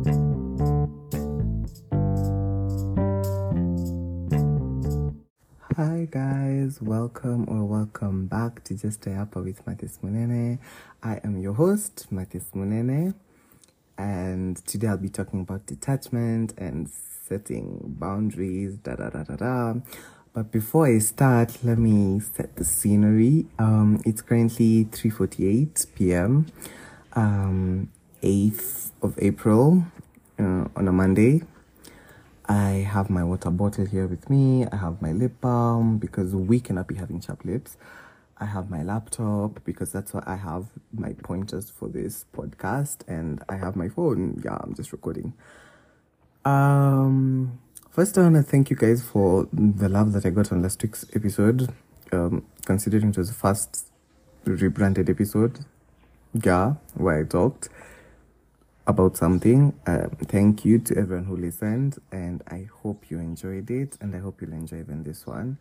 Hi guys, welcome back to Just a Yappa with Mathis Munene. I am your host, Mathis Munene, and today I'll be talking about detachment and setting boundaries, But before I start, let me set the scenery. It's currently 3:48 p.m., 8th of April, on a Monday. I have my water bottle here with me. I have my lip balm because we cannot be having chapped lips. I have my laptop because that's what I have my pointers for this podcast, and I have my phone. Yeah, I'm just recording. First I want to thank you guys for the love that I got on last week's episode. Considering it was the first rebranded episode, where I talked about something. Thank you to everyone who listened, and I hope you enjoyed it, and I hope you'll enjoy even this one.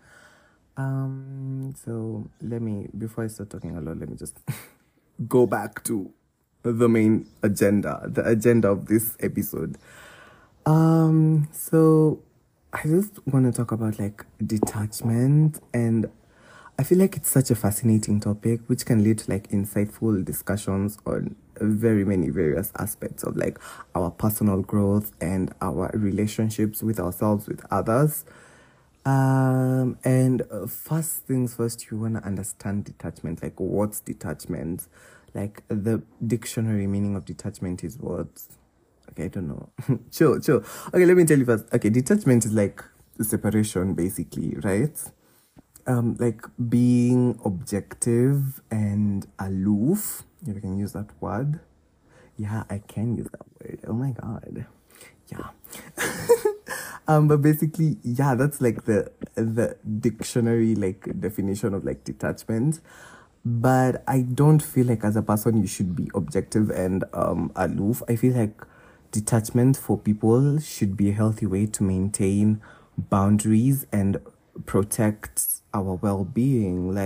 So before I start talking a lot, let me just go back to the main agenda, the agenda of this episode. So I just want to talk about detachment, and I feel like it's such a fascinating topic which can lead to insightful discussions on very many various aspects of our personal growth and our relationships with ourselves, with others. First things first, you want to understand detachment. What's detachment? The dictionary meaning of detachment is what? Okay, I don't know. chill. Okay, let me tell you first. Okay, detachment is separation, basically, right? Being objective and aloof, if I can use that word. Yeah, I can use that word. Oh my god. Yeah. But basically, that's the dictionary definition of detachment. But I don't feel as a person you should be objective and aloof. I feel detachment for people should be a healthy way to maintain boundaries and protect our well-being.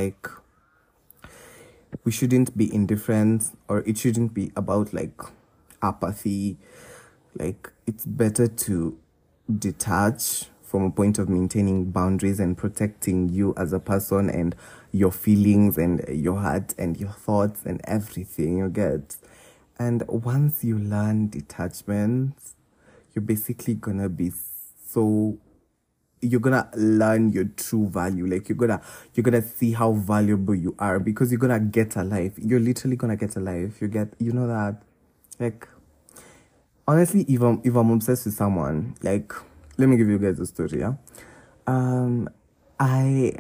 We shouldn't be indifferent, or it shouldn't be about apathy. It's better to detach from a point of maintaining boundaries and protecting you as a person and your feelings and your heart and your thoughts and everything you get. And once you learn detachment, you're basically gonna be you're gonna learn your true value. You're gonna see how valuable you are, because you're gonna get a life. You're literally gonna get a life. You know that. Honestly, if I'm obsessed with someone, let me give you guys a story. Yeah, I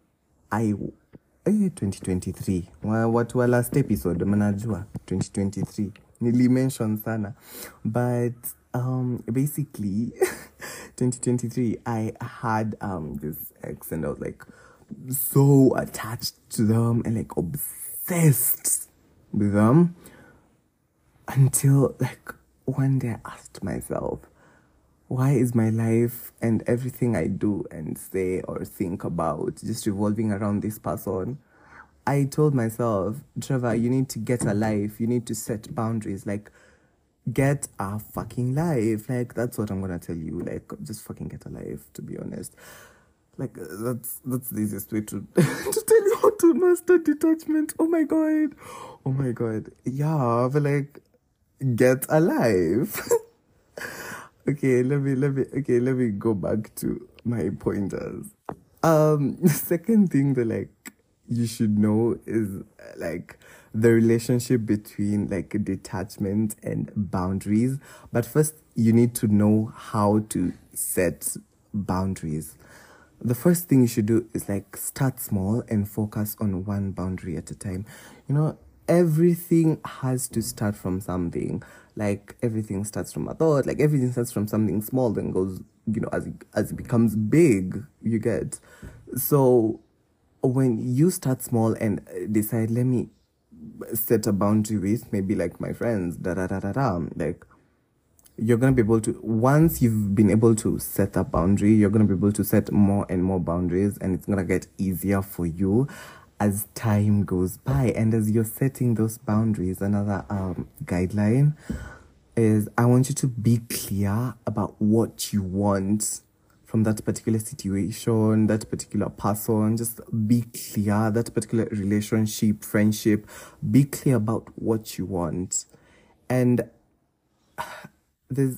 2023. What was last episode? Manajua 2023. Nili mention sana, but basically 2023 I had this ex, and I was so attached to them and obsessed with them, until one day I asked myself, why is my life and everything I do and say or think about just revolving around this person? I told myself, Trevor, you need to get a life. You need to set boundaries. Get a fucking life. That's what I'm gonna tell you. Just fucking get a life, to be honest. That's the easiest way to to tell you how to master detachment. Oh my god. Yeah, but get a life. Okay, let me go back to my pointers. The second thing that you should know is the relationship between detachment and boundaries. But first, you need to know how to set boundaries. The first thing you should do is start small and focus on one boundary at a time. Everything has to start from something. Everything starts from a thought. Everything starts from something small, then goes, as it becomes big, you get. So when you start small and decide, let me set a boundary with maybe my friends, you're going to be able to, once you've been able to set a boundary, you're going to be able to set more and more boundaries, and it's going to get easier for you as time goes by. And as you're setting those boundaries, another guideline, is I want you to be clear about what you want from that particular situation, that particular person. Just be clear, that particular relationship, friendship. Be clear about what you want. And there's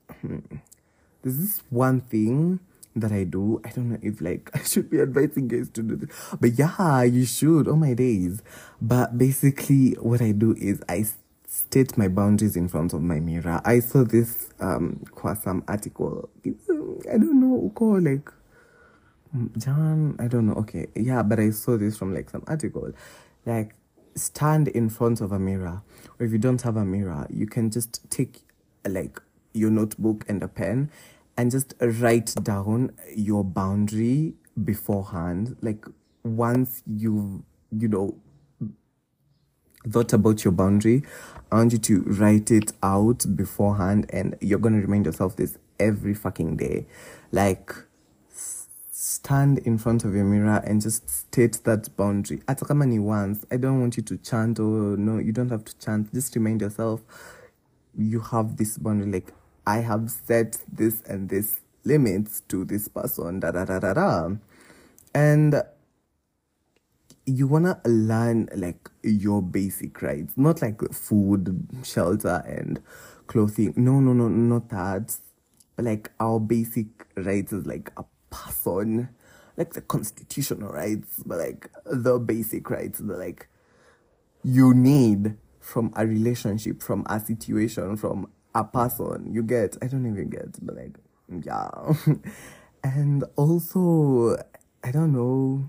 this one thing that I do. I don't know if like I should be advising guys to do this, but yeah, you should. Oh my days. But basically, what I do is I state my boundaries in front of my mirror. I saw this some article. I don't know, call like John. I don't know. Okay, yeah, but I saw this from like some article, like stand in front of a mirror, or if you don't have a mirror, you can just take like your notebook and a pen and just write down your boundary beforehand. Like once you know thought about your boundary, I want you to write it out beforehand, and you're going to remind yourself this every fucking day. Like stand in front of your mirror and just state that boundary. Hata kama ni once, I don't want you to chant, or no, you don't have to chant. Just remind yourself you have this boundary. Like, I have set this and this limits to this person, da da da da da. And you wanna learn like your basic rights, not like food, shelter, and clothing. No, not that. But like our basic rights is like a person, like the constitutional rights, but like the basic rights that like you need from a relationship, from a situation, from a person. You get? I don't even get, but like, yeah. And also, I don't know,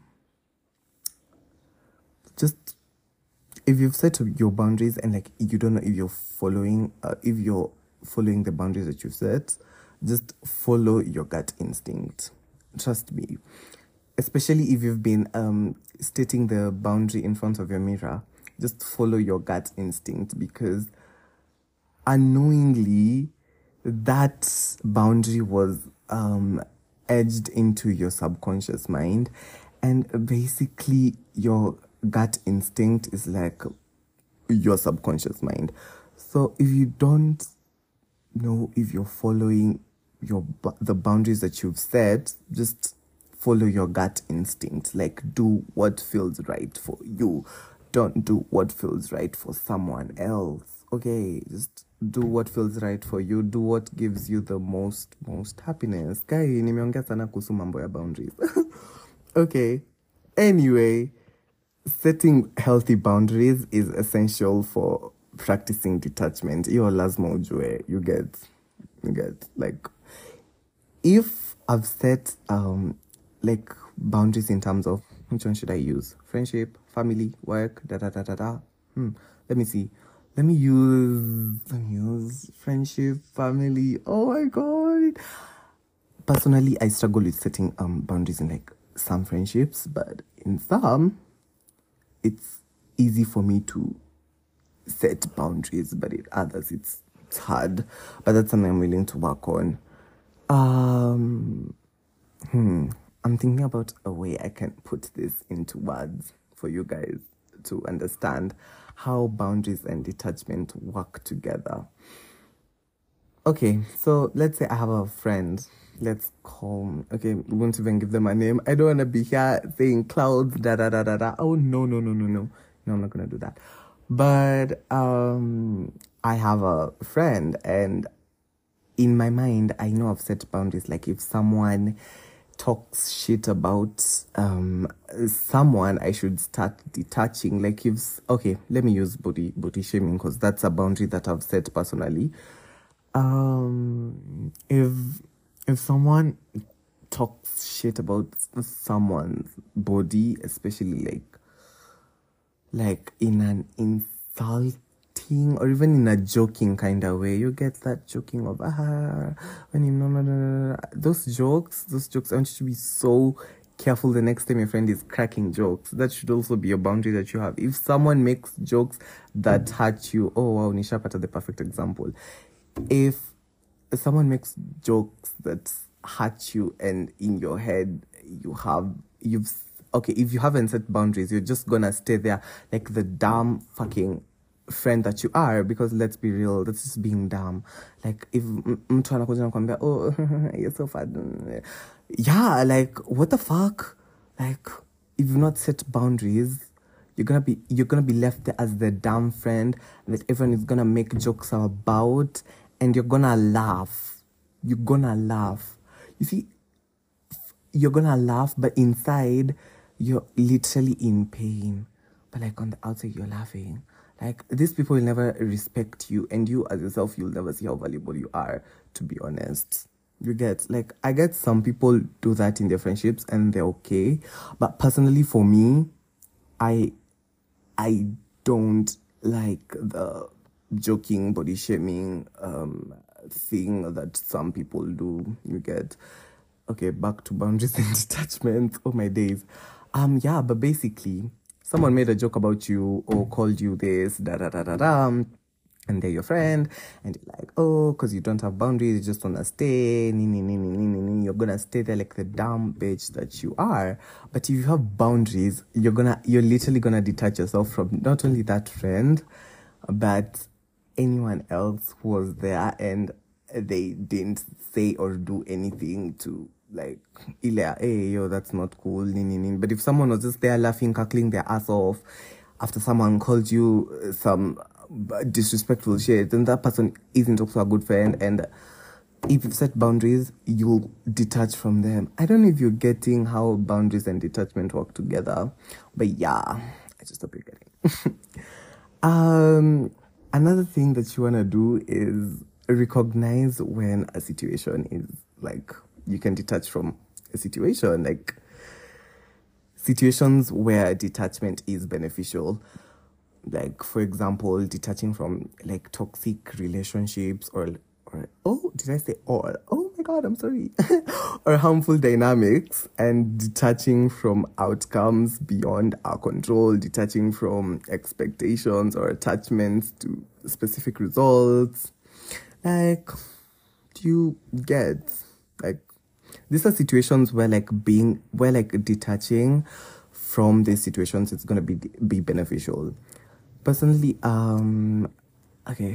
just if you've set your boundaries and like you don't know if you're following the boundaries that you've set, just follow your gut instinct. Trust me. Especially if you've been stating the boundary in front of your mirror, just follow your gut instinct, because unknowingly that boundary was edged into your subconscious mind, and basically your gut instinct is like your subconscious mind. So if you don't know if you're following the boundaries that you've set, just follow your gut instinct. Like, do what feels right for you. Don't do what feels right for someone else. Okay, just do what feels right for you. Do what gives you the most happiness. Guy, nimeongea sana kuhusu mambo ya boundaries. Okay. Anyway, setting healthy boundaries is essential for practicing detachment. Hiyo lazima ujue. You get like, if I've set like boundaries in terms of which one should I use? Friendship, family, work, da da da da da. Let me see. Let me use friendship, family. Oh my god. Personally, I struggle with setting boundaries in like some friendships, but in some, it's easy for me to set boundaries, but in others, it's hard. But that's something I'm willing to work on. I'm thinking about a way I can put this into words for you guys to understand how boundaries and detachment work together. Okay, so let's say I have a friend. Okay, we won't even give them a name. I don't want to be here saying clouds, da da da da da. Oh, no. No, I'm not going to do that. But I have a friend, and in my mind, I know I've set boundaries. Like, if someone talks shit about someone, I should start detaching. Like, okay, let me use body shaming, because that's a boundary that I've set personally. If someone talks shit about someone's body, especially like in an insulting or even in a joking kind of way, you get that joking of when you no. Those jokes, I want you to be so careful the next time your friend is cracking jokes. That should also be a boundary that you have. If someone makes jokes that hurt you, oh wow, Nishapata, the perfect example. If someone makes jokes that hurt you, and in your head if you haven't set boundaries, you're just gonna stay there like the damn fucking friend that you are, because let's be real, that's just being dumb. Like if mtu anakuja nakwambia, oh, you're so fat, yeah, like what the fuck, like if you've not set boundaries, you're gonna be left there as the dumb friend that everyone is gonna make jokes about, and you're gonna laugh. You see, you're gonna laugh, but inside you're literally in pain. But like on the outside, you're laughing. Like these people will never respect you, and you as yourself, you'll never see how valuable you are, to be honest. You get, like, I get some people do that in their friendships and they're okay. But personally for me, I don't like the joking, body shaming thing that some people do. You get, okay, back to boundaries and detachment. Oh my days. Yeah, but basically, someone made a joke about you or called you this, da da da da da, and they're your friend, and you're like, oh, because you don't have boundaries, you just wanna stay, you're gonna stay there like the dumb bitch that you are. But if you have boundaries, you're literally gonna detach yourself from not only that friend, but anyone else who was there and they didn't say or do anything to, like, hey, yo, that's not cool, But if someone was just there laughing, cackling their ass off after someone called you some disrespectful shit, then that person isn't also a good friend. And if you set boundaries, you'll detach from them. I don't know if you're getting how boundaries and detachment work together, but yeah, I just hope you're getting. Another thing that you want to do is recognize when a situation is, like, you can detach from a situation, like situations where detachment is beneficial. Like, for example, detaching from, like, toxic relationships or oh, did I say all? Oh my God, I'm sorry. Or harmful dynamics, and detaching from outcomes beyond our control, detaching from expectations or attachments to specific results. Like, do you get, like, these are situations where, like, detaching from these situations is going to be beneficial. Personally, okay,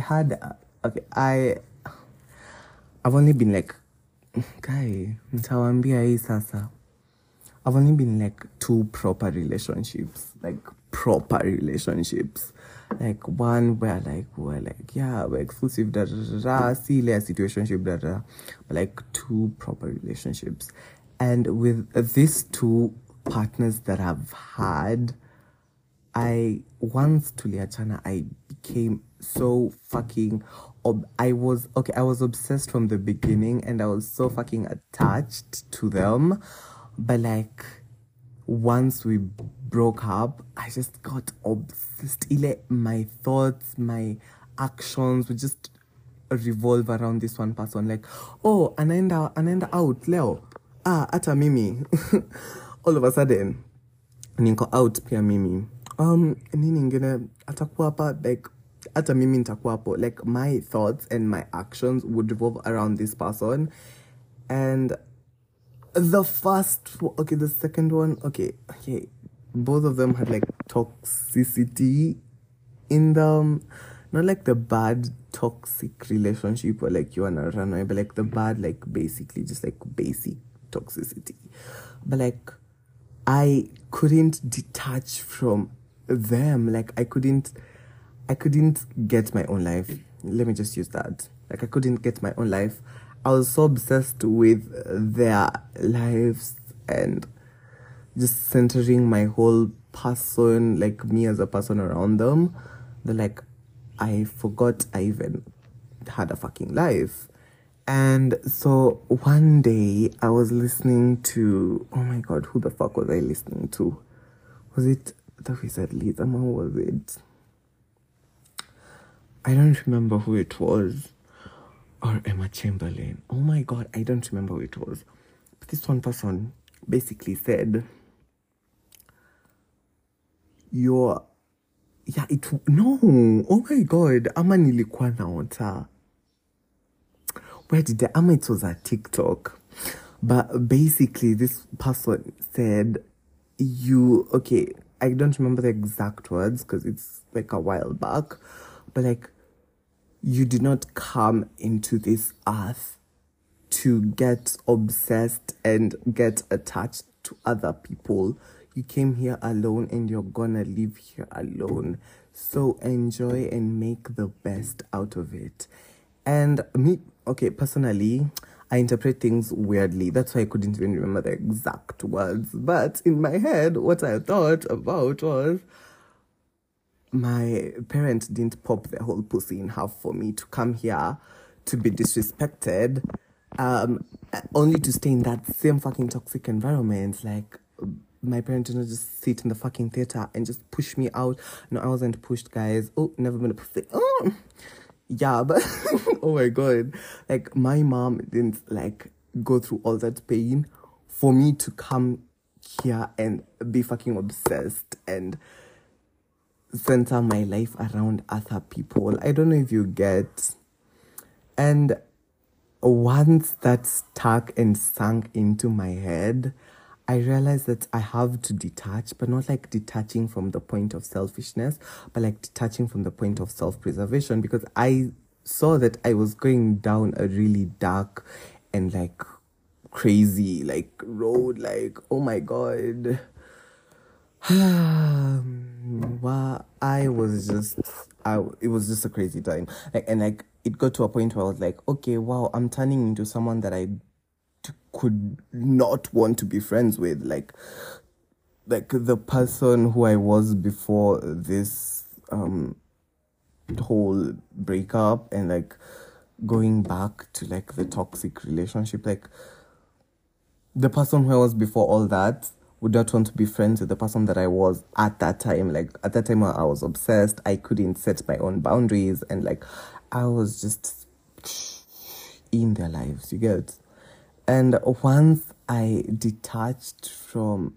I've only been like, guy, nitawambia hii sasa. I've only been like 2 proper relationships, like one where we're like, yeah, we're exclusive, da da da, see a situationship, da da, but like 2 proper relationships. And with these 2 partners that I've had, once tuliachana, I became so fucking, I was obsessed from the beginning, and I was so fucking attached to them. But like, once we broke up, I just got obsessed. My thoughts, my actions would just revolve around this one person. Like, oh, anaenda out leo. Ata mimi. All of a sudden, niko out pia mimi. Nini ingine atakuwa hapa, like, hata mimi nitakuwa hapo. Like, my thoughts and my actions would revolve around this person. And the second one, okay, both of them had like toxicity in them. Not like the bad toxic relationship where like you wanna run away, but like the bad, like, basically just like basic toxicity. But like, I couldn't detach from them. Like, I couldn't get my own life. Let me just use that. Like, I couldn't get my own life. I was so obsessed with their lives and just centering my whole person, like me as a person, around them, that like I forgot I even had a fucking life. And so one day I was listening to, oh my God, who the fuck was I listening to? Was it the Wizard Lizam, or was it? I don't remember who it was. Or Emma Chamberlain. Oh my God, I don't remember who it was. But this one person basically said, oh my God, ama nilikuwa naota. Where did it was a TikTok. But basically this person said, I don't remember the exact words because it's like a while back, but like, you did not come into this earth to get obsessed and get attached to other people. You came here alone and you're gonna live here alone. So enjoy and make the best out of it. And me, okay, personally, I interpret things weirdly. That's why I couldn't even remember the exact words. But in my head, what I thought about was, my parents didn't pop their whole pussy in half for me to come here to be disrespected, only to stay in that same fucking toxic environment. Like, my parents didn't just sit in the fucking theater and just push me out. No, I wasn't pushed, guys. Oh, never been a pussy. Oh, yeah, but oh my god, like, my mom didn't like go through all that pain for me to come here and be fucking obsessed and center my life around other people. I don't know if you get. And once that stuck and sunk into my head, I realized that I have to detach, but not like detaching from the point of selfishness, but like detaching from the point of self-preservation, because I saw that I was going down a really dark and like crazy like road. Like, oh my god. Well, it was just a crazy time. Like, and like, it got to a point where I was like, okay, wow, I'm turning into someone that I could not want to be friends with. Like the person who I was before this whole breakup, and like going back to like the toxic relationship, like the person who I was before all that would not want to be friends with the person that I was at that time. Like, at that time I was obsessed. I couldn't set my own boundaries, and like, I was just in their lives, you get. And once I detached from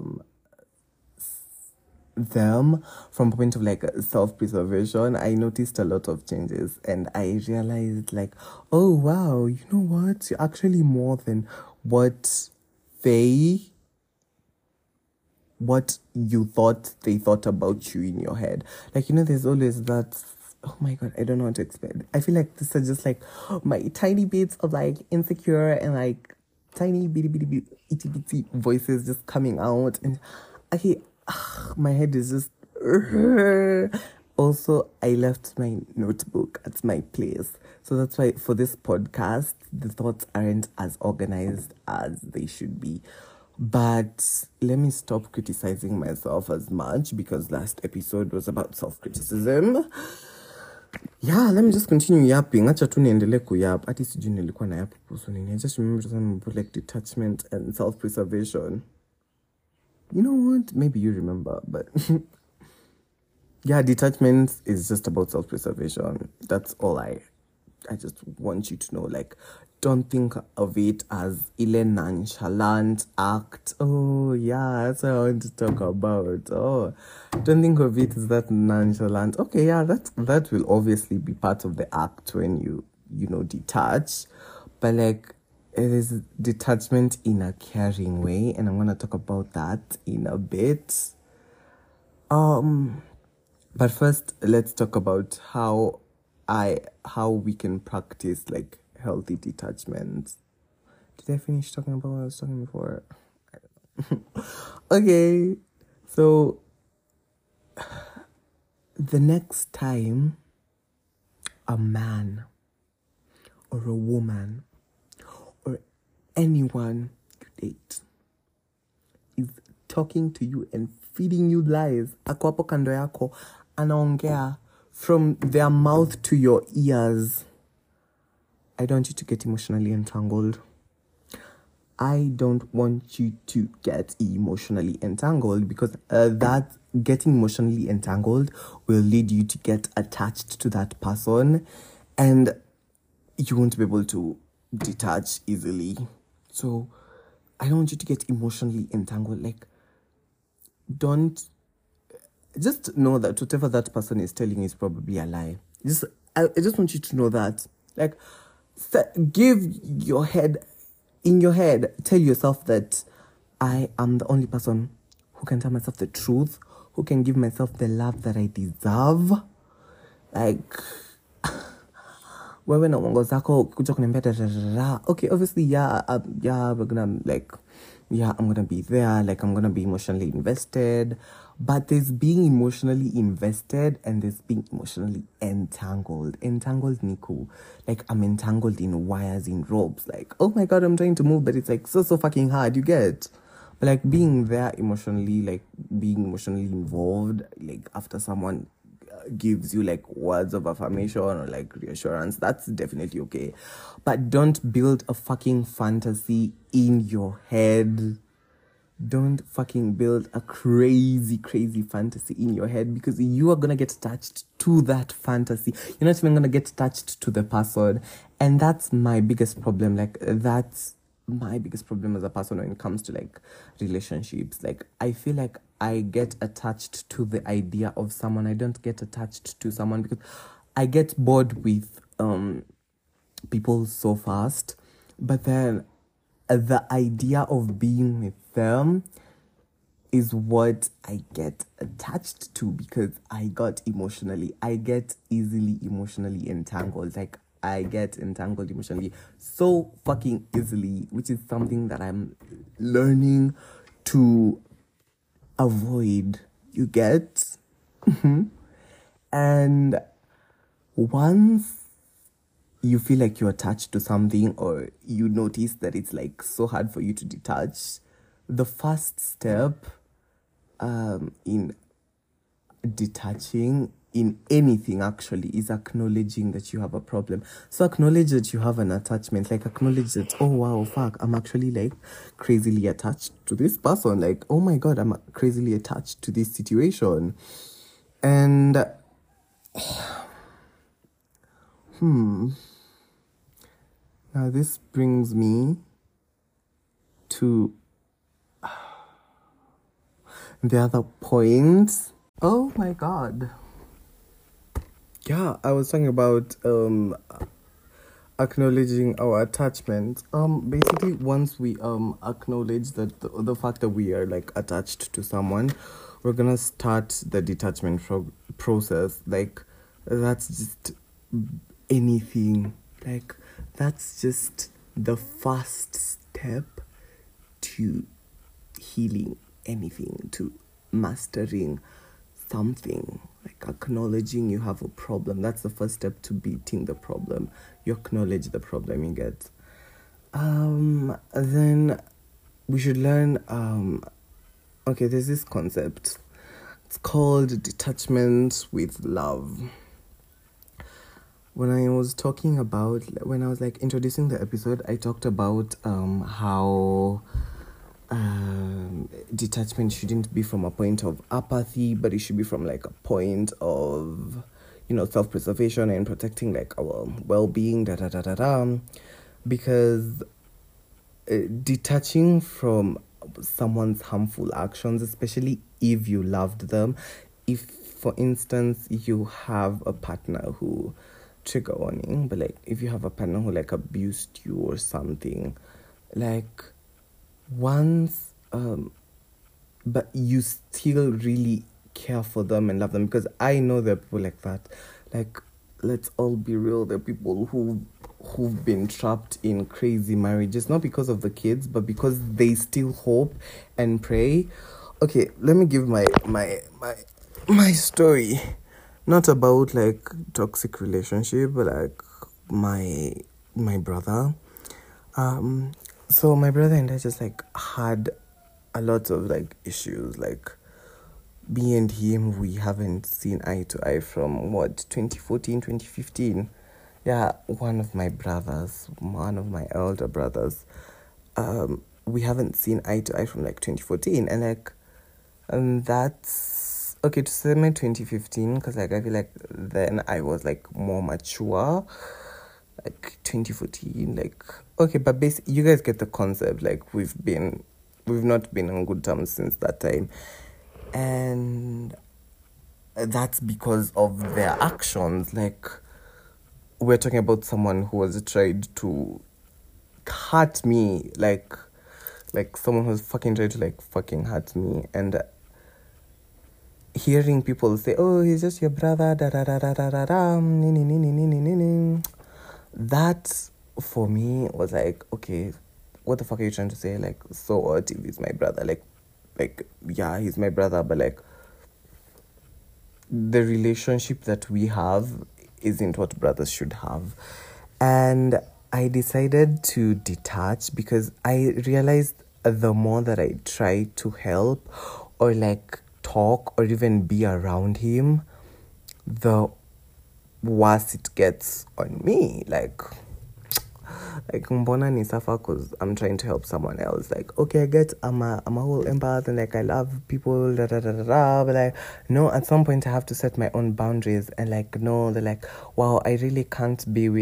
them, from a point of like self-preservation, I noticed a lot of changes, and I realized like, oh wow, you know what? You're actually more than what you thought they thought about you in your head. Like, you know, there's always that, oh my god, I don't know what to expect. I feel like these are just like my tiny bits of like insecure and like tiny bitty itty bitty voices just coming out, and okay, my head is just also, I left my notebook at my place, so that's why for this podcast the thoughts aren't as organized as they should be. But let me stop criticizing myself as much, because last episode was about self-criticism. Yeah, let me just continue yapping. Acha tu niendelee kuyap. Ati sijui nilikuwa na yap kuhusu nini. I just remember something about like detachment and self-preservation. You know what? Maybe you remember, but yeah, detachment is just about self-preservation. That's all I just want you to know. Like, don't think of it as ile nonchalant act. Oh, yeah, that's what I want to talk about. Oh, don't think of it as that nonchalant. Okay, yeah, that will obviously be part of the act when you detach. But like, it is detachment in a caring way, and I'm going to talk about that in a bit. But first, let's talk about how we can practice like healthy detachment. Did I finish talking about what I was talking before? I don't know. Okay, so the next time a man or a woman or anyone you date is talking to you and feeding you lies, ako hapo kando yako anaongea from their mouth to your ears, I don't want you to get emotionally entangled. I don't want you to get emotionally entangled, because that getting emotionally entangled will lead you to get attached to that person, and you won't be able to detach easily. So I don't want you to get emotionally entangled. Like, just know that whatever that person is telling you is probably a lie. I just want you to know that. Like, in your head, tell yourself that I am the only person who can tell myself the truth who can give myself the love that I deserve. Like, wewe na uongo zako kuja kuniambia da. Okay, obviously, we're gonna like, I'm gonna be there, like I'm gonna be emotionally invested. But there's being emotionally invested and there's being emotionally entangled. Entangled Niku. Like I'm entangled in wires, in ropes. Like, oh my god, I'm trying to move, but it's like so fucking hard, you get? But like being there emotionally, like being emotionally involved, like after someone gives you like words of affirmation or like reassurance, that's definitely okay. But don't build a fucking fantasy in your head. Don't fucking build a crazy fantasy in your head, because you are gonna get attached to that fantasy. You're not even gonna get attached to the person. And that's my biggest problem. Like, that's my biggest problem as a person when it comes to like relationships. Like, I feel like I get attached to the idea of someone. I don't get attached to someone because I get bored with people so fast. But then the idea of being with them is what I get attached to, because I get easily emotionally entangled. Like, I get entangled emotionally so fucking easily, which is something that I'm learning to avoid. You get? And once you feel like you're attached to something, or you notice that it's like so hard for you to detach, the first step in detaching in anything actually is acknowledging that you have a problem. So acknowledge that you have an attachment. Like, acknowledge that, oh wow, fuck, I'm actually like crazily attached to this person. Like, oh my god, I'm crazily attached to this situation. And now this brings me to the other point. Oh my god. Yeah, I was talking about acknowledging our attachment. Basically, once we acknowledge that the fact that we are like attached to someone, we're gonna start the detachment process. Like, that's just anything. Like, that's just the first step to healing anything, to mastering something. Like, acknowledging you have a problem. That's the first step to beating the problem. You acknowledge the problem, you get. Then we should learn, okay, there's this concept. It's called detachment with love. When I was like introducing the episode, I talked about how detachment shouldn't be from a point of apathy, but it should be from like a point of, self-preservation and protecting like our well-being, because detaching from someone's harmful actions, especially if you loved them, if for instance you have a partner who, trigger warning, but like if you have a partner who like abused you or something, like once but you still really care for them and love them, because I know there are people like that. Like, let's all be real, there are people who've been trapped in crazy marriages, not because of the kids, but because they still hope and pray. Okay, let me give my story. Not about like toxic relationship, but like my brother. So my brother and I just like had a lot of like issues. Like, me and him, we haven't seen eye to eye from 2014, 2015. Yeah, one of my elder brothers, we haven't seen eye to eye from like 2014, and like, that's okay to say my 2015, because like I feel like then I was like more mature. Like 2014, like, okay, but basically you guys get the concept. Like, we've not been on good terms since that time, and that's because of their actions. Like, we're talking about someone who has tried to hurt me, like someone who's fucking tried to like fucking hurt me, and hearing people say, oh, he's just your brother, da da da da da da da, that for me was like, okay, what the fuck are you trying to say? Like, so what if he's my brother? Like, yeah, he's my brother, but like, the relationship that we have isn't what brothers should have. And I decided to detach because I realized the more that I try to help or like talk or even be around him, the worse it gets on me. Like mbona ni suffer because I'm trying to help someone else. Like, okay, I get I'm a whole empath and like I love people, da da da da da, but like no, at some point I have to set my own boundaries and like no, they're like, wow, I really can't be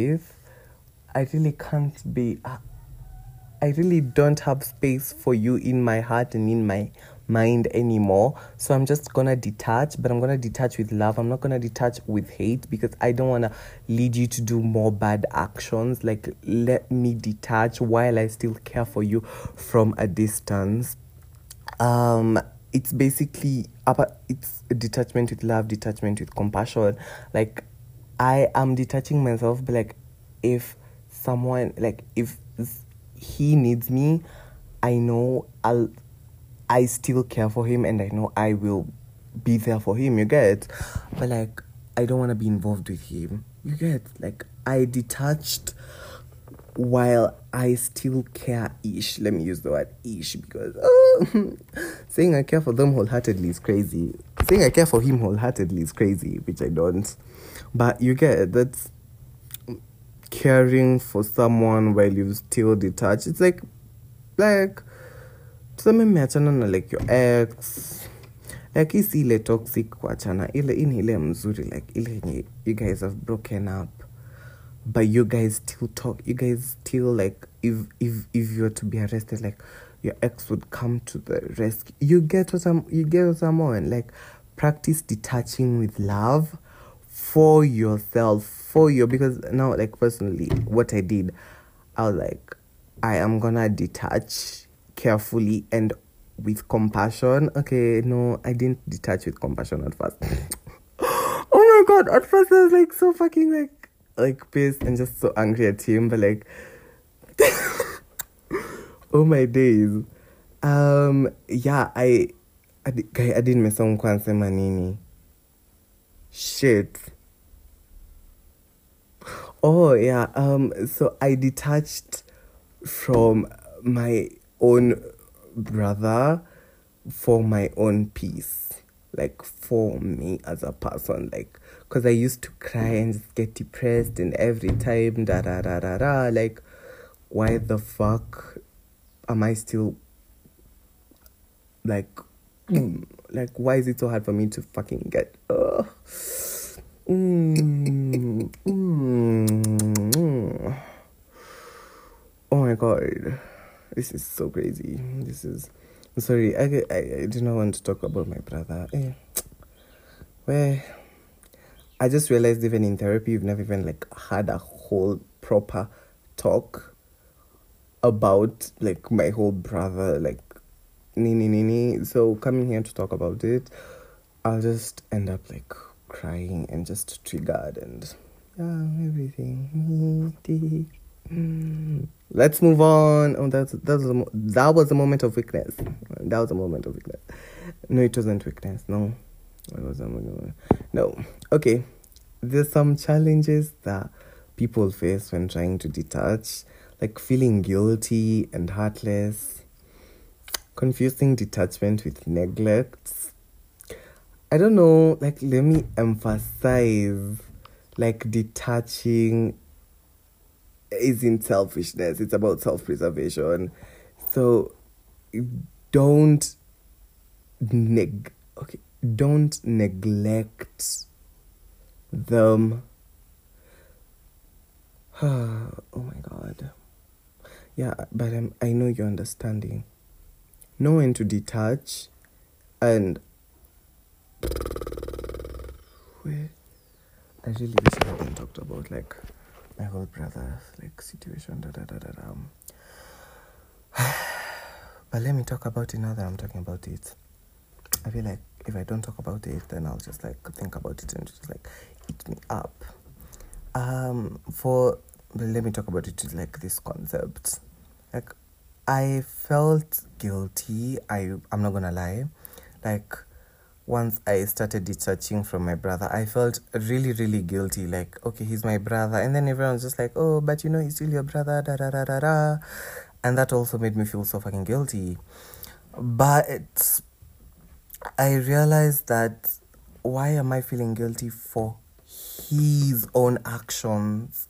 I really don't have space for you in my heart and in my mind anymore. So I'm just gonna detach, but I'm gonna detach with love. I'm not gonna detach with hate because I don't wanna lead you to do more bad actions. Like, let me detach while I still care for you from a distance. It's basically it's a detachment with love, detachment with compassion. Like, I am detaching myself, but like, if someone, like, if he needs me, I know I still care for him and I know I will be there for him, you get? But like, I don't want to be involved with him, you get? Like, I detached while I still care-ish. Let me use the word ish because saying I care for them wholeheartedly is crazy. Saying I care for him wholeheartedly is crazy, which I don't. But you get, that's caring for someone while you still detached. It's like tuseme mmeachana na like your ex, like isi ile toxic kuachana, ile mzuri, like ile you guys have broken up but you guys still talk, you guys still like, if you're to be arrested, like your ex would come to the rescue. You get what I'm on. Like, practice detaching with love for yourself, because now, like, personally, what I did, I was like, I am gonna detach carefully and with compassion. Okay, no, I didn't detach with compassion at first. Oh my god, at first I was like so fucking like pissed and just so angry at him, but like oh my days. Yeah, I didn't mess up kwansema nini. Shit. Oh yeah, so I detached from my own brother for my own peace, like for me as a person, like, because I used to cry and just get depressed and every time da da da da da, like, why the fuck am I still like why is it so hard for me to fucking get oh my god, this is so crazy. This is, sorry, I do not want to talk about my brother. Where I just realized even in therapy you've never even like had a whole proper talk about like my whole brother, like nini. So coming here to talk about it, I'll just end up like crying and just triggered and everything. Let's move on. Oh, that was a moment of weakness. That was a moment of weakness. No, it wasn't weakness. No, it wasn't. No. Okay. There's some challenges that people face when trying to detach, like feeling guilty and heartless, confusing detachment with neglect. I don't know, like, let me emphasize, like, detaching isn't selfishness, it's about self-preservation. So don't neglect them. Oh my god. Yeah, but I know you're understanding. Know when to detach, and I really wish I hadn't talked about like my whole brother like situation. But let me talk about it now that I'm talking about it. I feel like if I don't talk about it, then I'll just like think about it and just like eat me up. Let me talk about it with like this concept. Like, I felt guilty. I'm not gonna lie. Like, once I started detaching from my brother, I felt really, really guilty. Like, okay, he's my brother. And then everyone's just like, oh, but you know, he's still your brother, da da da da da. And that also made me feel so fucking guilty. But I realized that why am I feeling guilty for his own actions?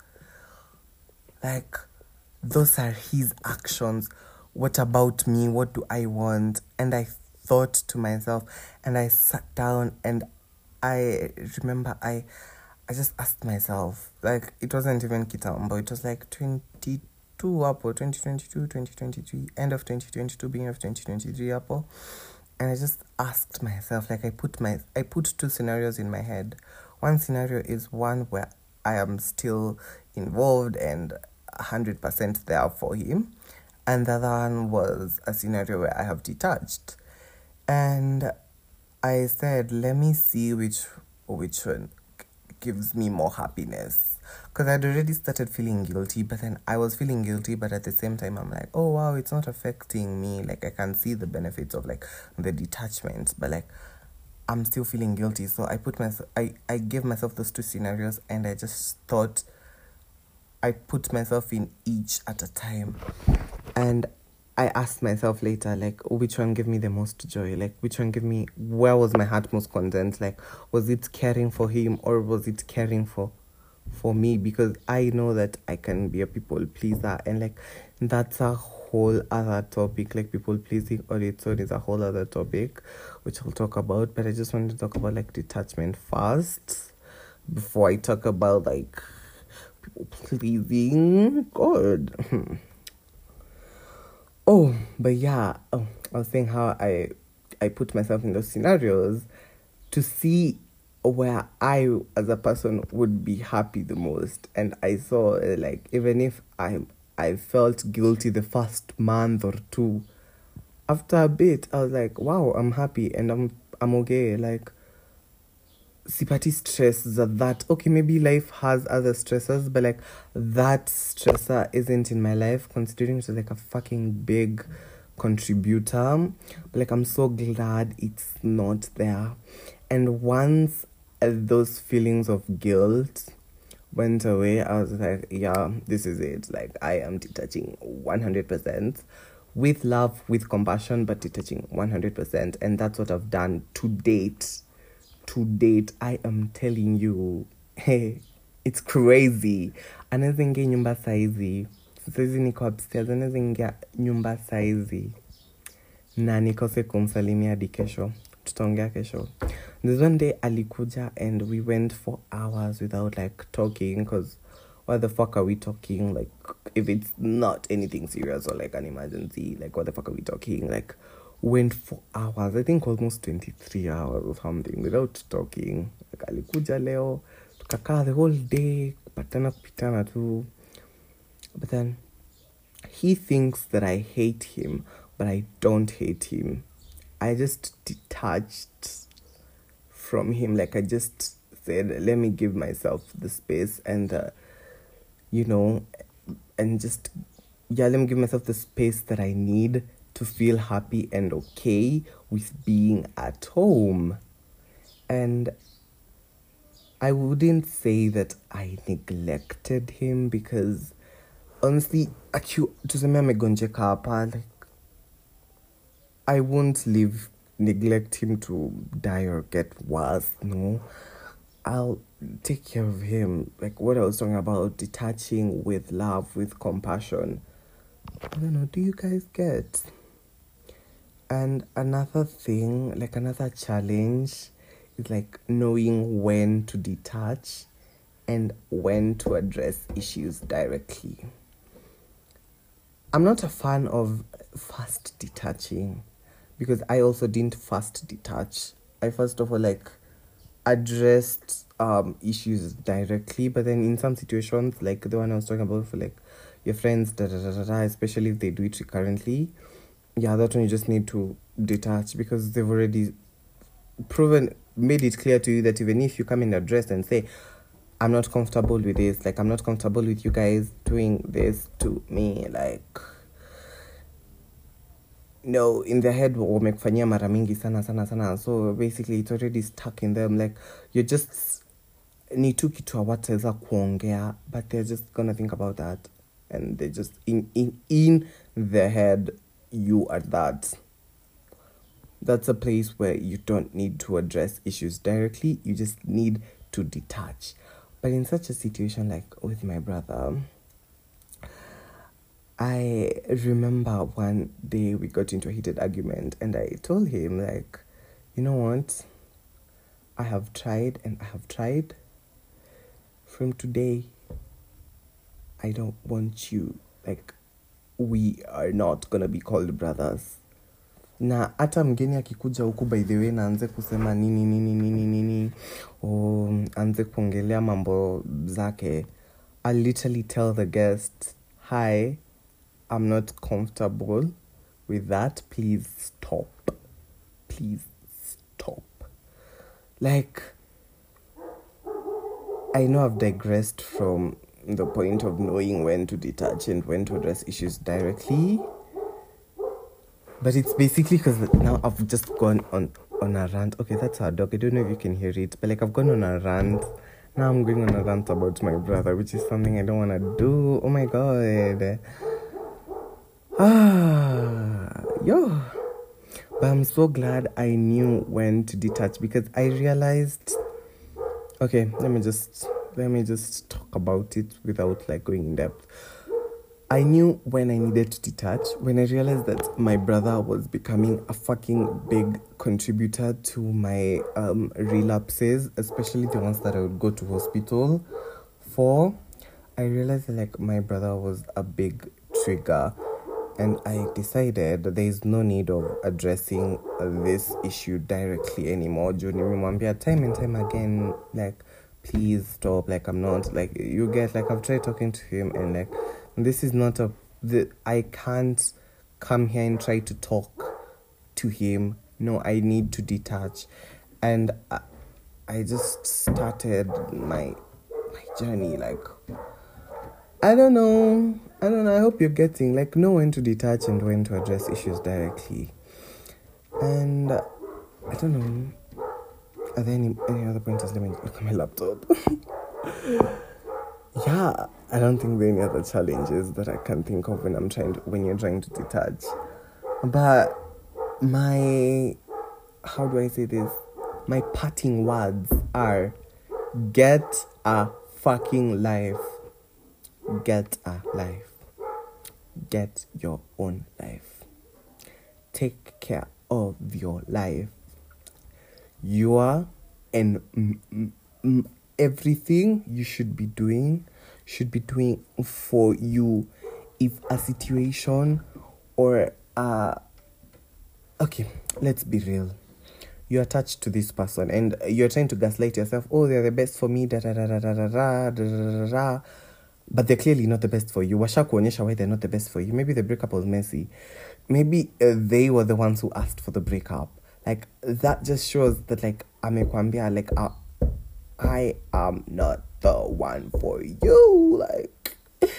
Like, those are his actions. What about me? What do I want? And I thought to myself, and I sat down, and I remember I just asked myself, like, it wasn't even Kitambo, it was like 22 Apple, 2022, 2023, end of 2022, beginning of 2023 Apple. And I just asked myself, like, I put two scenarios in my head. One scenario is one where I am still involved and 100% there for him. And the other one was a scenario where I have detached. And I said, let me see which one gives me more happiness. Because I'd already started feeling guilty, but then I was feeling guilty, but at the same time, I'm like, oh, wow, it's not affecting me. Like, I can see the benefits of, like, the detachment, but, like, I'm still feeling guilty. So I gave myself those two scenarios, and I just thought I put myself in each at a time. And I asked myself later, like, which one gave me the most joy? Like, where was my heart most content? Like, was it caring for him, or was it caring for me? Because I know that I can be a people pleaser, and like, that's a whole other topic. Like, people pleasing on its own is a whole other topic, which I'll talk about. But I just wanted to talk about like detachment first before I talk about like people pleasing. God. Oh, but yeah, I was saying how I put myself in those scenarios to see where I, as a person, would be happy the most. And I saw, like, even if I felt guilty the first month or two, after a bit, I was like, wow, I'm happy and I'm okay. Like, sipati stress that okay, maybe life has other stressors, but like that stressor isn't in my life, considering it's like a fucking big contributor. But like, I'm so glad it's not there. And once those feelings of guilt went away, I was like, yeah, this is it. Like, I am detaching 100% with love, with compassion, but detaching 100%. And that's what I've done to date. I am telling you, hey, it's crazy. Anaweza ingia nyumba saizi. Saizi niko upstairs. Anaweza ingia nyumba saizi na nikose kumsalimia hadi kesho. Tutaongea kesho. There's one day alikuja and we went for hours without like talking, because what the fuck are we talking? Like, if it's not anything serious or like an emergency, like what the fuck are we talking? Like, went for hours, I think almost 23 hours or something without talking. Like, alikuja leo, tukakaa the whole day, kupitana tu. But then he thinks that I hate him, but I don't hate him. I just detached from him. Like, I just said, let me give myself the space and and just, let me give myself the space that I need to feel happy and okay with being at home. And I wouldn't say that I neglected him, because honestly, tuseme amegonjeka hapa, like, I won't neglect him to die or get worse. No, I'll take care of him. Like what I was talking about, detaching with love, with compassion. I don't know, do you guys get? And another thing, like another challenge, is like knowing when to detach and when to address issues directly. I'm not a fan of fast detaching, because I also didn't fast detach. I first of all like addressed issues directly, but then in some situations, like the one I was talking about for like your friends, especially if they do it recurrently, that one you just need to detach, because they've already made it clear to you that even if you come in a dress and say, I'm not comfortable with this, like, I'm not comfortable with you guys doing this to me, like, no, in their head wamekufanyia mara mingi sana, so basically it's already stuck in them, like, you're just ni tu kitu hawataweza kuongea, but they're just gonna think about that, and they just in their head, you are that. That's a place where you don't need to address issues directly, you just need to detach. But in such a situation like with my brother, I remember one day we got into a heated argument, and I told him, like, you know what? I have tried and I have tried. From today, I don't want you. Like, we are not gonna be called brothers. Na hata mgeni akikuja huku, by the way, na anze kusema nini o anze kuongelea mambo zake, I'll literally tell the guest, hi, I'm not comfortable with that. Please stop. Like, I know I've digressed from the point of knowing when to detach and when to address issues directly. But it's basically because now I've just gone on a rant. Okay, that's our dog. I don't know if you can hear it. But, like, I've gone on a rant. Now I'm going on a rant about my brother, which is something I don't want to do. Oh, my God. Yo. But I'm so glad I knew when to detach, because I realized... Okay, let me just talk about it without, like, going in depth. I knew when I needed to detach, when I realized that my brother was becoming a fucking big contributor to my relapses, especially the ones that I would go to hospital for. I realized that, like, my brother was a big trigger, and I decided that there is no need of addressing this issue directly anymore. Time and time again, like, please stop. Like, I'm not, like, you get, like, I've tried talking to him, and, like, this is not I can't come here and try to talk to him. No, I need to detach. And I just started my journey, like, I don't know. I hope you're getting, like, know when to detach and when to address issues directly. And I don't know. Are there any other pointers? Let me look at my laptop. Yeah, I don't think there are any other challenges that I can think of when you're trying to detach. But how do I say this? My parting words are, get a fucking life. Get a life. Get your own life. Take care of your life. You are everything you should be doing for you. If a situation or okay, let's be real, you're attached to this person and you're trying to gaslight yourself, oh, they're the best for me, but they're clearly not the best for you. Washakuonyesha why they're not the best for you. Maybe the breakup was messy. Maybe they were the ones who asked for the breakup. Like, that just shows that, like, amekwambia, like, I am not the one for you. Like,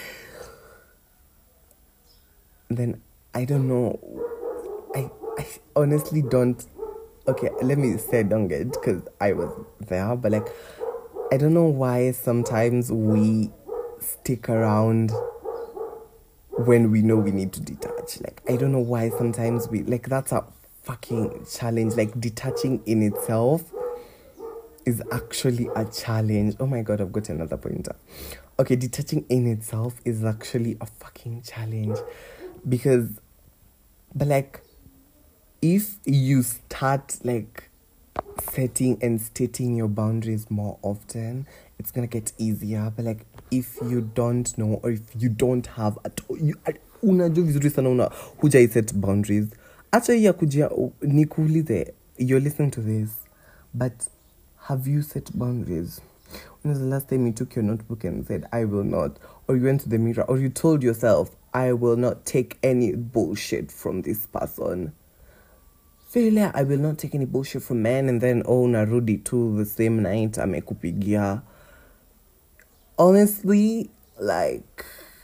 then I don't know. I honestly don't. Okay, let me say I don't get, because I was there, but, like, I don't know why sometimes we stick around when we know we need to detach. Like, I don't know why sometimes we, like, that's a fucking challenge. Like, detaching in itself is actually a challenge. Oh my God, I've got another pointer. Okay, detaching in itself is actually a fucking challenge, but, like, if you start, like, setting and stating your boundaries more often, it's gonna get easier. But, like, if you don't know, or if you don't have at all, unajua vizuri sana hujai set boundaries. Acha ya kujia nikuulize, you're listening to this, but have you set boundaries? When was the last time you took your notebook and said, I will not? Or you went to the mirror, or you told yourself, I will not take any bullshit from this person. Failure, I will not take any bullshit from men, and then narudi too the same night amekupigia. Honestly, like,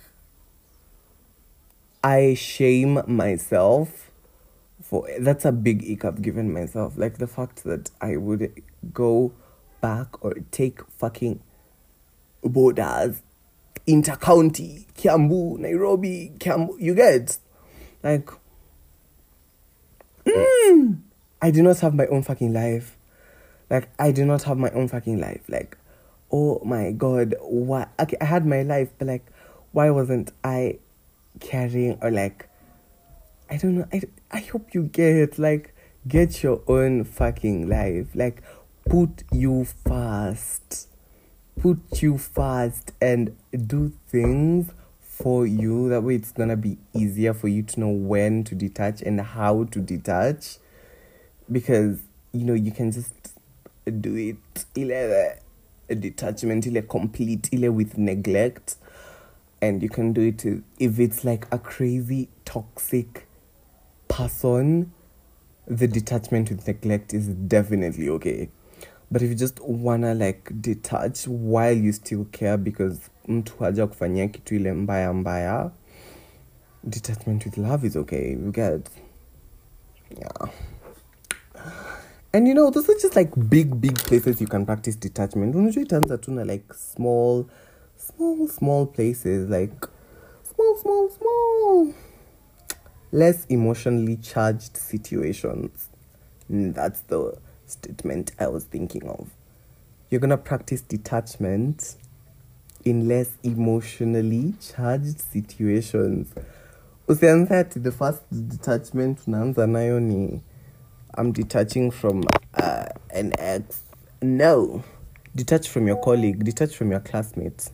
I shame myself for that's a big hiccup given myself. Like the fact that I would go back or take fucking borders, inter-county, Kiambu, Nairobi, Kiambu, you get? Like, I do not have my own fucking life. Like, I do not have my own fucking life. Like, oh my God, why? Okay, I had my life, but like, why wasn't I carrying or like, I don't know. I hope you get your own fucking life. Like, put you first. Put you first and do things for you. That way it's gonna be easier for you to know when to detach and how to detach. Because, you can just do it a detachment, complete, with neglect. And you can do it if it's like a crazy, toxic person, the detachment with neglect is definitely okay. But if you just wanna like detach while you still care because mtu haja kufanyia kitu ile mbaya, detachment with love is okay. You get? Yeah. And those are just like big places you can practice detachment. Unajua itaanza tu na like small places, like small less emotionally charged situations. That's the statement I was thinking of. You're gonna practice detachment in less emotionally charged situations. Usianza ati the first detachment unaanza nayo ni I'm detaching from an ex. No. Detach from your colleague, detach from your classmates.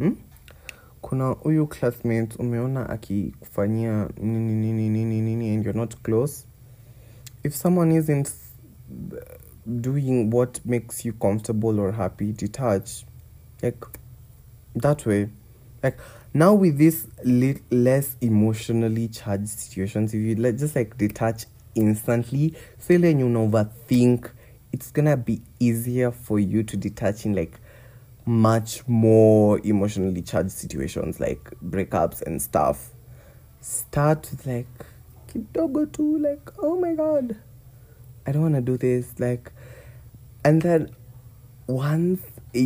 Kuna huyu classmate umeona akikufanyia nini and you're not close. If someone isn't doing what makes you comfortable or happy, detach. Like, that way. Like, now with this less emotionally charged situations, if you just like detach instantly, so then you overthink, it's gonna be easier for you to detach in like much more emotionally charged situations like breakups and stuff. Start with like kidogo too, like, oh my God, I don't want to do this, like, and then once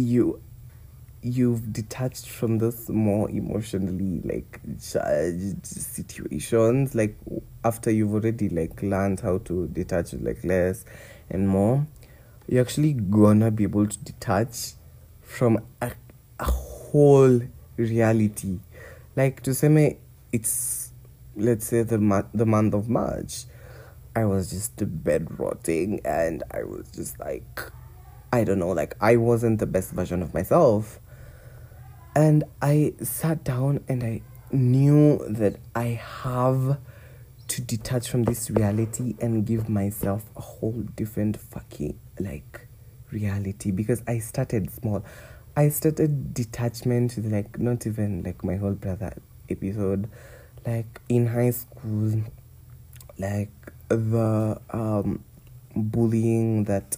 you've detached from those more emotionally like charged situations, like after you've already like learned how to detach with like less and more, you're actually gonna be able to detach from a whole reality. Like, to say me, it's, let's say the month of March, I was just bed rotting and I was just like, I don't know, like I wasn't the best version of myself. And I sat down and I knew that I have to detach from this reality and give myself a whole different fucking like reality, because I started small. I started detachment with like not even like my whole brother episode, like in high school, like the bullying that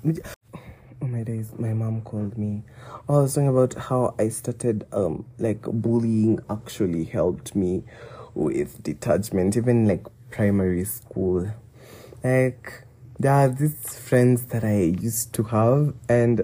oh my days, my mom called me. I was talking about how I started like bullying actually helped me with detachment, even like primary school. Like, there are these friends that I used to have, and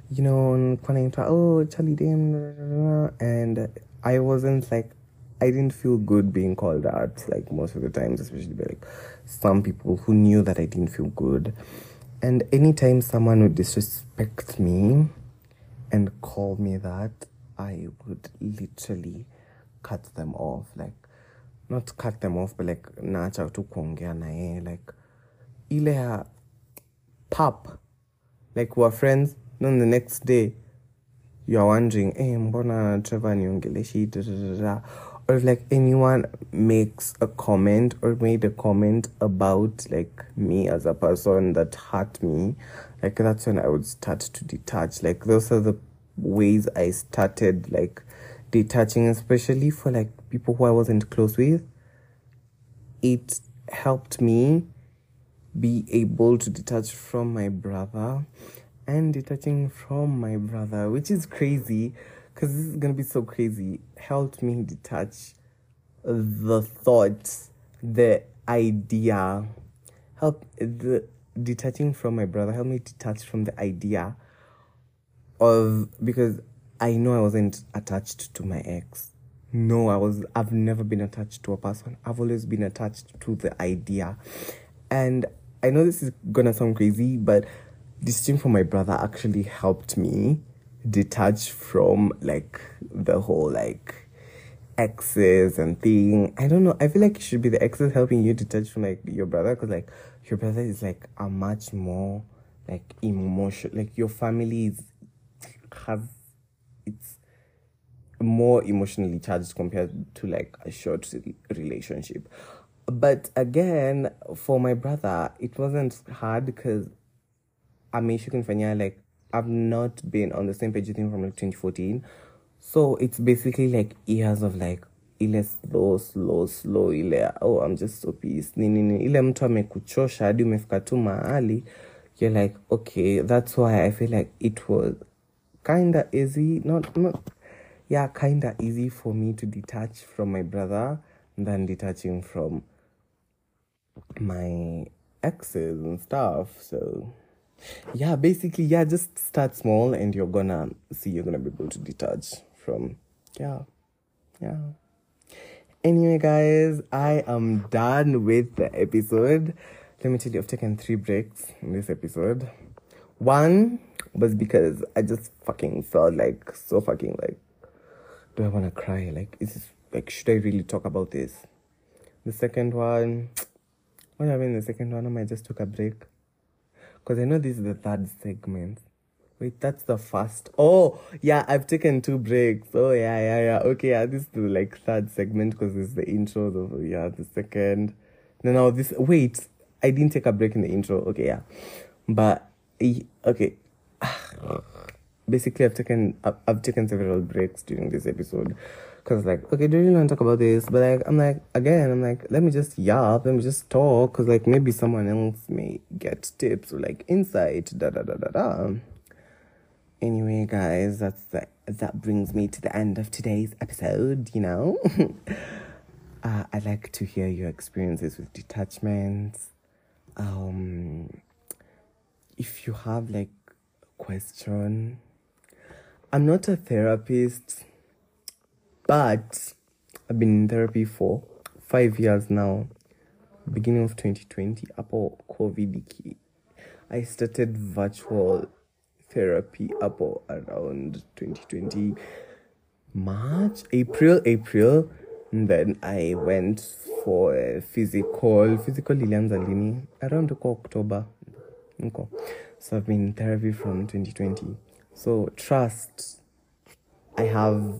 oh Charlie Dame, and I wasn't like, I didn't feel good being called out like most of the times, especially by like some people who knew that I didn't feel good. And anytime someone would disrespect me and call me that, I would literally cut them off. Like, not cut them off, but like naacha tu kuongea na yeye, like ile ya pap, like we're friends, then the next day you're wondering, mbona Trevor niongeleshi, or if like anyone makes a comment or made a comment about like me as a person that hurt me, like that's when I would start to detach. Like, those are the ways I started like detaching, especially for like people who I wasn't close with. It helped me be able to detach from my brother and detaching from my brother, which is crazy because this is gonna be so crazy. Helped me detach the thoughts, the idea. Detaching from my brother helped me detach from the idea of, because I know I wasn't attached to my ex. No, I've never been attached to a person. I've always been attached to the idea. And I know this is gonna sound crazy, but detaching from my brother actually helped me detach from like the whole like exes and thing. I don't know. I feel like it should be the exes helping you detach from like your brother, because like your brother is like a much more like emotion. Like your family it's more emotionally charged compared to like a short relationship. But again, for my brother, it wasn't hard because Fanya, like I've not been on the same page with him from like 2014. So it's basically like years of like ile slow ile, oh, I'm just so pissed nini ile mtu amekuchosha hadi umefika tu mahali you're like, okay, that's why I feel like it was kinda easy, kinda easy for me to detach from my brother than detaching from my exes and stuff. So yeah, basically, just start small and you're gonna be able to detach from, yeah. Anyway, guys, I am done with the episode. Let me tell you, I've taken 3 breaks in this episode. One was because I just fucking felt like so fucking like, do I want to cry? Like, is this, like, should I really talk about this? The second one, what happened in the second one? I might just took a break. Because I know this is the 3rd segment. Wait, that's the first. Oh, yeah, I've taken 2 breaks. Oh, yeah. Okay, yeah, this is the, like, 3rd segment because it's the intro. The second. No, this... Wait, I didn't take a break in the intro. Okay, yeah. But, okay. Basically, I've taken several breaks during this episode. Because, like, okay, do you really want to talk about this? But, like, I'm like, let me just yap, let me just talk. Because, like, maybe someone else may get tips or, like, insight, Anyway, guys, that brings me to the end of today's episode, you know? I'd like to hear your experiences with detachments. If you have, like, a question. I'm not a therapist, but I've been in therapy for 5 years now. Beginning of 2020, upon COVID. I started virtual therapy around 2020 April. And then I went for a physical ilianza lini around October. So I've been in therapy from 2020. So trust, I've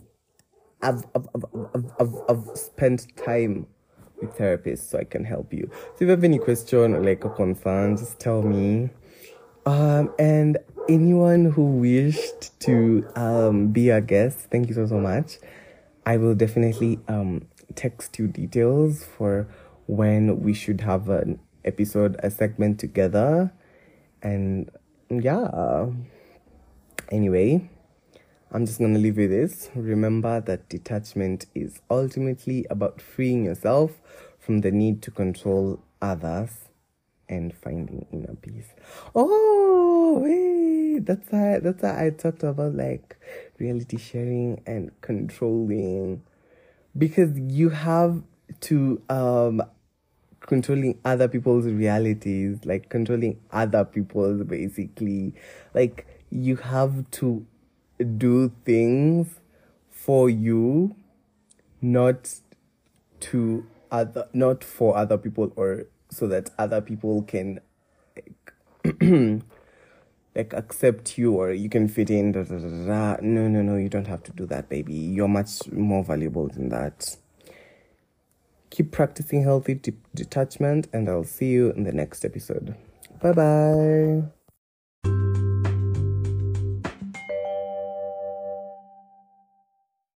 spent time with therapists so I can help you. So if you have any question or like a concern, just tell me. And anyone who wished to be a guest, thank you so much. I will definitely text you details for when we should have a segment together. And yeah. Anyway, I'm just gonna leave you this. Remember that detachment is ultimately about freeing yourself from the need to control others and finding inner peace. Oh, wait, that's why I talked about like reality sharing and controlling, because you have to controlling other people's realities, like controlling other people's basically, like you have to do things for you, not for other people, or so that other people can like accept you or you can fit in. No, you don't have to do that, baby. You're much more valuable than that. Keep practicing healthy detachment, and I'll see you in the next episode. Bye-bye.